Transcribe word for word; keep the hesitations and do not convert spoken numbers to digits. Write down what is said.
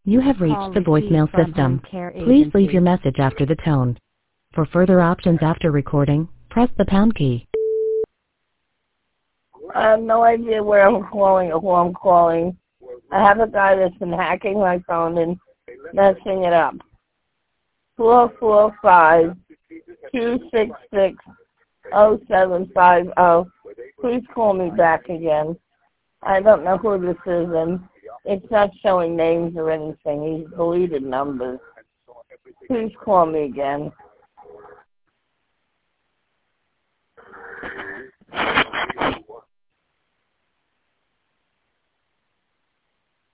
You have reached the voicemail system. Please leave your message after the tone. For further options after recording, press the pound key. I have no idea where I'm calling or who I'm calling. I have a guy that's been hacking my phone and messing it up. four four five, two six six, zero seven five zero. Please call me back again. I don't know who this is, and it's not showing names or anything. He's deleted numbers. Please call me again.